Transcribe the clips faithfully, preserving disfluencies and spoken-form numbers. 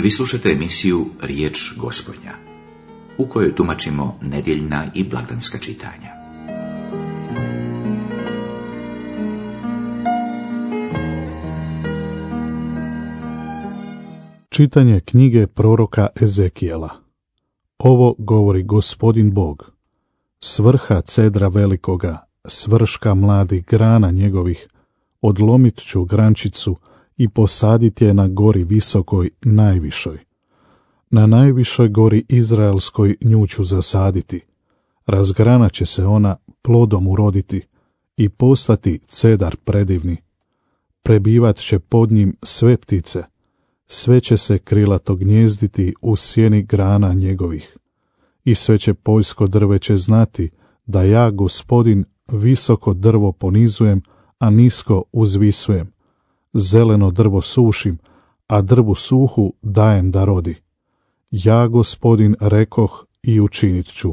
Vi slušate emisiju Riječ Gospodnja, u kojoj tumačimo nedjeljna i blagdanska čitanja. Čitanje knjige proroka Ezekijela. Ovo govori Gospodin Bog. S vrha cedra velikoga, s vrška mladih grana njegovih, odlomit ću grančicu i posadit je na gori visokoj najvišoj. Na najvišoj gori Izraelskoj nju ću zasaditi. Razgranat će se ona, plodom uroditi i postati cedar predivni. Prebivat će pod njim sve ptice, sve će se krilato gnjezditi u sjeni grana njegovih. I sve će poljsko drveće znati da ja, Gospodin, visoko drvo ponizujem, a nisko uzvisujem. Zeleno drvo sušim, a drvu suhu dajem da rodi. Ja, Gospodin, rekoh i učinit ću.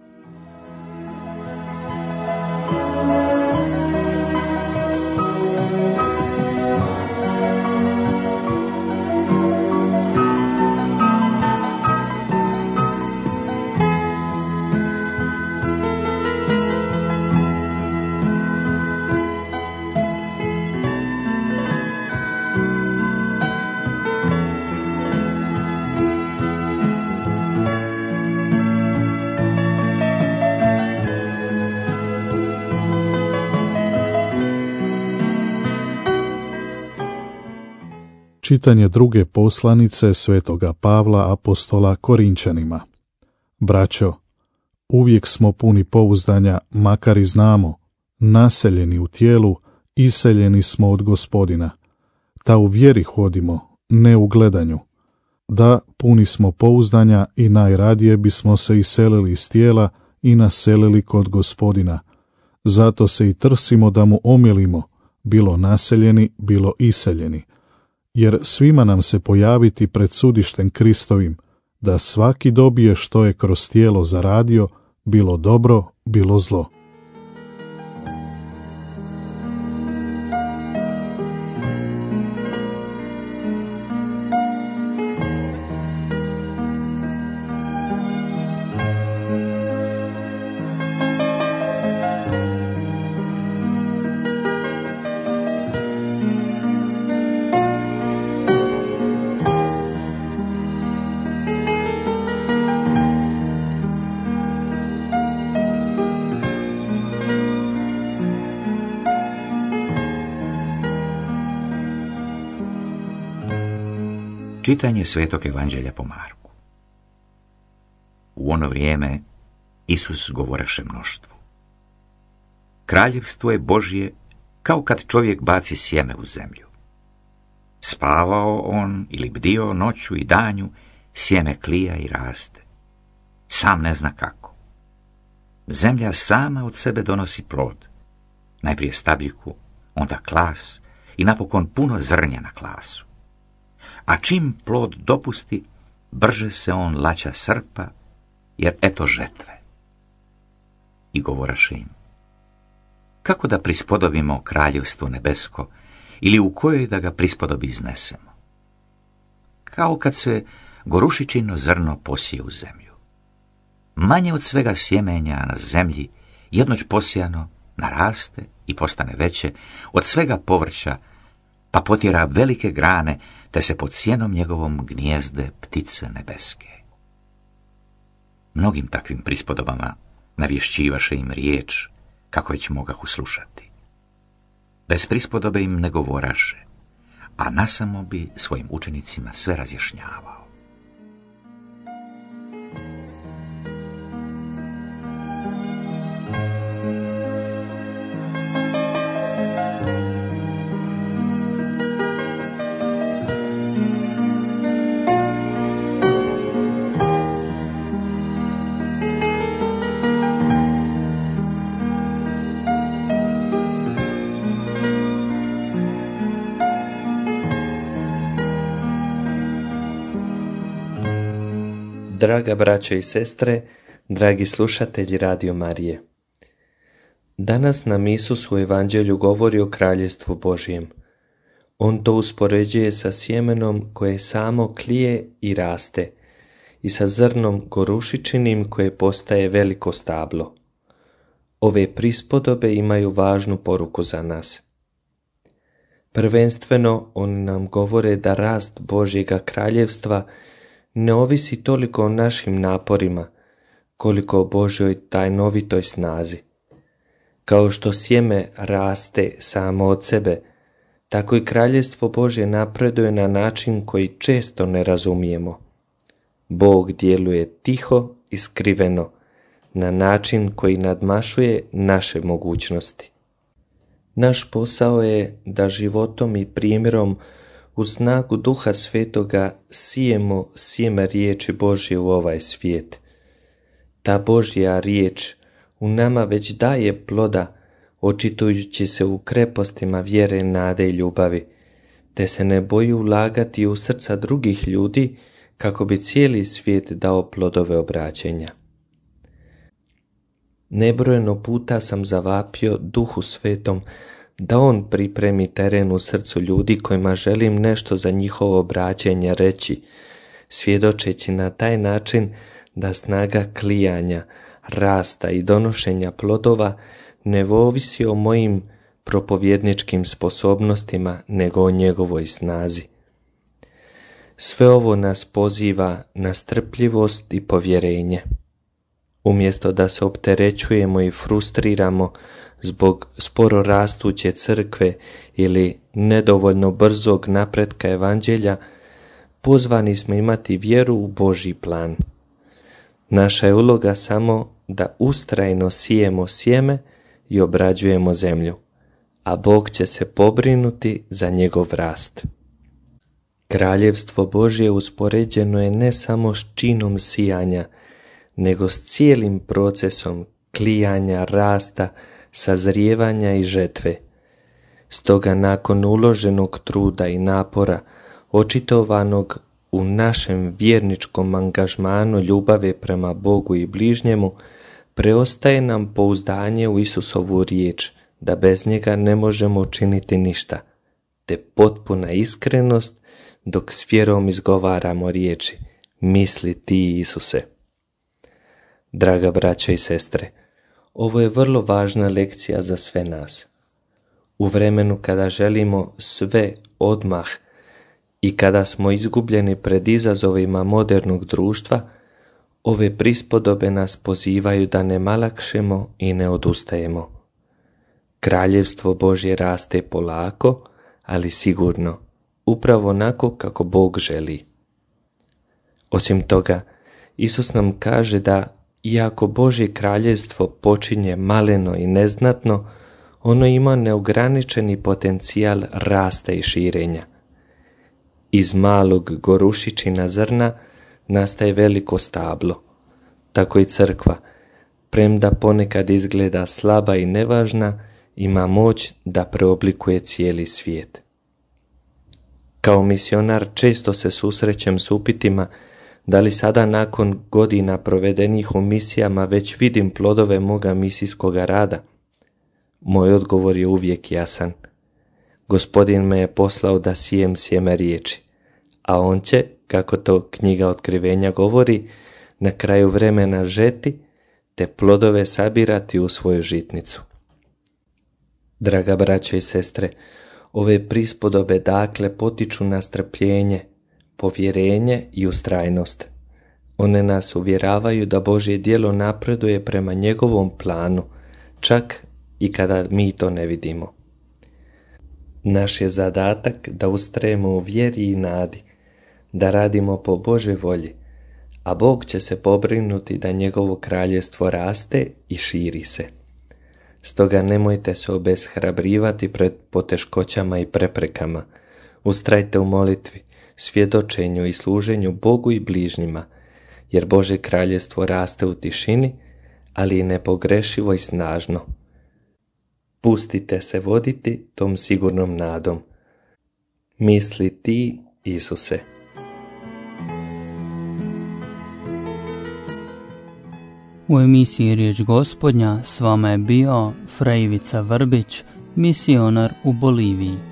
Čitanje druge poslanice svetoga Pavla apostola Korinčanima. Braćo, uvijek smo puni pouzdanja, makar i znamo, naseljeni u tijelu, iseljeni smo od Gospodina. Ta u vjeri hodimo, ne u gledanju. Da, puni smo pouzdanja i najradije bismo se iselili iz tijela i naselili kod Gospodina. Zato se i trsimo da mu omilimo, bilo naseljeni, bilo iseljeni. Jer svima nam se pojaviti pred sudištem Kristovim, da svaki dobije što je kroz tijelo zaradio, bilo dobro, bilo zlo. Čitanje Svetog Evanđelja po Marku. U ono vrijeme Isus govoreše mnoštvu. Kraljevstvo je Božje kao kad čovjek baci sjeme u zemlju. Spavao on ili bdio noću i danju, sjeme klija i raste. Sam ne zna kako. Zemlja sama od sebe donosi plod. Najprije stabljiku, onda klas i napokon puno zrnja na klasu. A čim plod dopusti, brže se on laća srpa, jer eto žetve. I govoraše im, kako da prispodobimo kraljevstvo nebesko, ili u kojoj da ga prispodobi iznesemo? Kao kad se gorušičino zrno posije u zemlju. Manje od svega sjemenja na zemlji, jednoć posijano, naraste i postane veće, od svega povrća, pa potjera velike grane, te se pod sjenom njegovom gnijezde ptice nebeske. Mnogim takvim prispodobama navješćivaše im riječ, kako već mogah uslušati. Bez prispodobe im ne govoraše, a nasamo bi svojim učenicima sve razjašnjavao. Draga braćo i sestre, dragi slušatelji Radio Marije. Danas nam Isus u Evanđelju govori o Kraljevstvu Božjem. On to uspoređuje sa sjemenom koje samo klije i raste i sa zrnom gorušičinim koje postaje veliko stablo. Ove prispodobe imaju važnu poruku za nas. Prvenstveno oni nam govore da rast Božjega kraljevstva ne ovisi toliko o našim naporima, koliko o Božjoj tajnovitoj snazi. Kao što sjeme raste samo od sebe, tako i kraljevstvo Božje napreduje na način koji često ne razumijemo. Bog djeluje tiho i skriveno, na način koji nadmašuje naše mogućnosti. Naš posao je da životom i primjerom u snagu Duha Svetoga sijemo sjeme riječi Božje u ovaj svijet. Ta Božja riječ u nama već daje ploda, očitujući se u krepostima vjere, nade i ljubavi, te se ne boji ulagati u srca drugih ljudi kako bi cijeli svijet dao plodove obraćenja. Nebrojeno puta sam zavapio Duhu Svetom da on pripremi teren u srcu ljudi kojima želim nešto za njihovo obraćenje reći, svjedočeći na taj način da snaga klijanja, rasta i donošenja plodova ne ovisi o mojim propovjedničkim sposobnostima, nego o njegovoj snazi. Sve ovo nas poziva na strpljivost i povjerenje. Umjesto da se opterećujemo i frustriramo zbog sporo rastuće crkve ili nedovoljno brzog napretka evanđelja, pozvani smo imati vjeru u Božji plan. Naša je uloga samo da ustrajno sijemo sjeme i obrađujemo zemlju, a Bog će se pobrinuti za njegov rast. Kraljevstvo Božje uspoređeno je ne samo s činom sijanja, nego s cijelim procesom klijanja, rasta, sazrijevanja i žetve. Stoga nakon uloženog truda i napora, očitovanog u našem vjerničkom angažmanu ljubave prema Bogu i bližnjemu, preostaje nam pouzdanje u Isusovu riječ, da bez njega ne možemo učiniti ništa, te potpuna iskrenost dok s vjerom izgovaramo riječi: misli ti, Isuse. Draga braćo i sestre, ovo je vrlo važna lekcija za sve nas. U vremenu kada želimo sve odmah i kada smo izgubljeni pred izazovima modernog društva, ove prispodobe nas pozivaju da ne malakšemo i ne odustajemo. Kraljevstvo Božje raste polako, ali sigurno, upravo onako kako Bog želi. Osim toga, Isus nam kaže da iako Božje kraljevstvo počinje maleno i neznatno, ono ima neograničeni potencijal rasta i širenja. Iz malog gorušičina zrna nastaje veliko stablo. Tako i crkva, premda ponekad izgleda slaba i nevažna, ima moć da preoblikuje cijeli svijet. Kao misionar često se susrećem s upitima da li sada nakon godina provedenih u misijama već vidim plodove moga misijskoga rada. Moj odgovor je uvijek jasan. Gospodin me je poslao da sijem sjeme riječi, a on će, kako to knjiga Otkrivenja govori, na kraju vremena žeti te plodove sabirati u svoju žitnicu. Draga braćo i sestre, ove prispodobe dakle potiču na strpljenje, povjerenje i ustrajnost. One nas uvjeravaju da Božje djelo napreduje prema njegovom planu, čak i kada mi to ne vidimo. Naš je zadatak da ustrajemo u vjeri i nadi, da radimo po Božoj volji, a Bog će se pobrinuti da njegovo kraljevstvo raste i širi se. Stoga nemojte se obeshrabrivati pred poteškoćama i preprekama. Ustrajte u molitvi, svjedočenju i služenju Bogu i bližnjima, jer Božje kraljevstvo raste u tišini, ali i nepogrešivo i snažno. Pustite se voditi tom sigurnom nadom. Misli ti, Isuse. U emisiji Riječ Gospodnja s vama je bio Fra Ivica Vrbić, misionar u Boliviji.